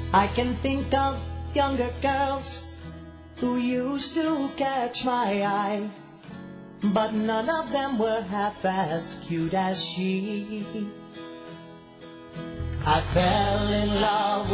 I can think of younger girls who used to catch my eye, but none of them were half as cute as she. I fell in love